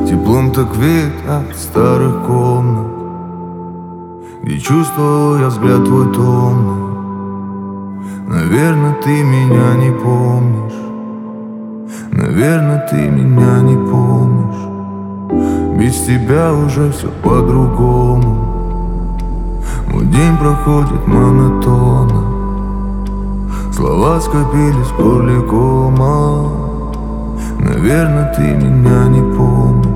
Теплом так веет от старых комнат, где чувствовал я взгляд твой томный. Наверное, ты меня не помнишь. Наверное, ты меня не помнишь. Без тебя уже все по-другому. Мой день проходит монотонно. Слова скопились в горле кома. Наверное, ты меня не помнишь.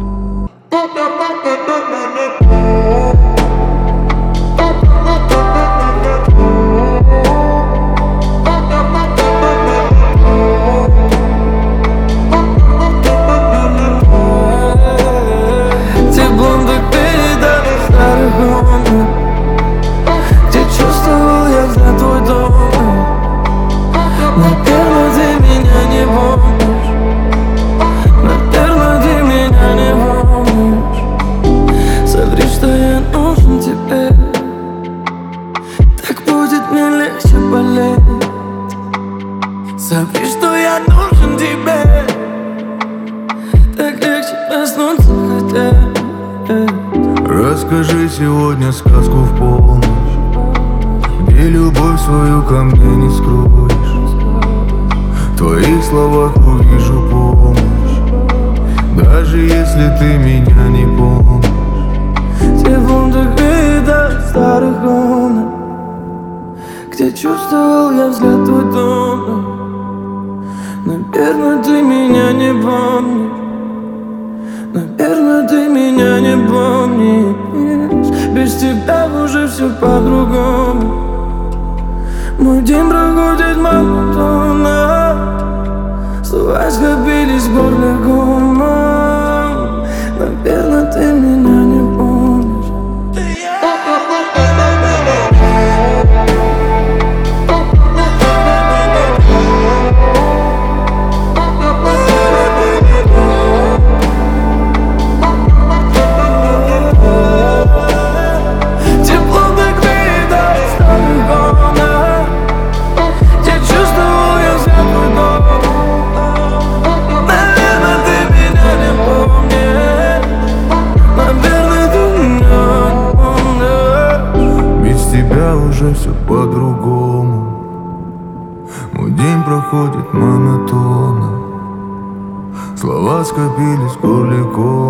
Теплом так передали старых комнат, где чувствовал я взгляд твой томный. Наверное, ты меня не помнишь. Наверное, ты меня не помнишь. Соври, что я нужен тебе. Так будет мне легче болеть. Соври, что я нужен тебе. Так легче проснуться хотя. Расскажи сегодня сказку в полночь, где любовь свою ко мне не скроешь. В твоих словах увижу помощь, даже если ты меня не помнишь. Теплом так видно старых комнат, где чувствовал я взгляд твой томный. Наверное, ты меня не помнишь. Наверное, ты меня не помнишь. Без тебя уже все по-другому. Мой день проходит монотонно. Слова скопились в горле комом. Наверное, ты меня не помнишь. Уже все по-другому. Мой день проходит монотонно. Слова скопились в горле кома.